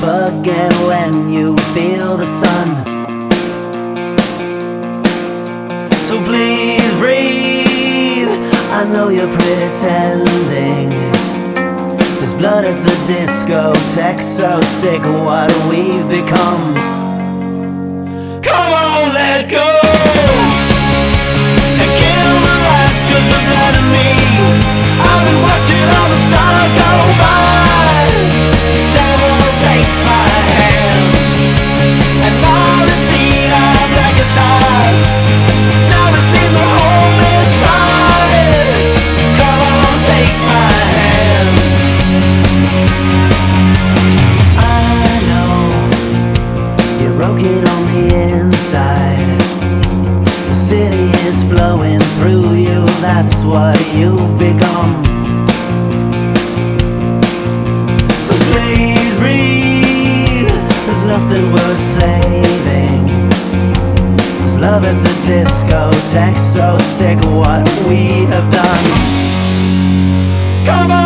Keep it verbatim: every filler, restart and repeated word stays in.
again when you feel the sun. So please breathe, I know you're pretending. There's blood at the discotheque, so sick of what we've become. Come on, let go and kill the lights, cause they're blinding me. I've been watching all the stars go by. Devil takes my hand, and all the seen are blackest eyes. Never seen the hole inside. Come on, take my hand. I know you're broken on the inside. The city is flowing through you, that's what you've become. So please breathe, there's nothing worth saving. There's love at the discotheque, so sick of what we have done. Come on!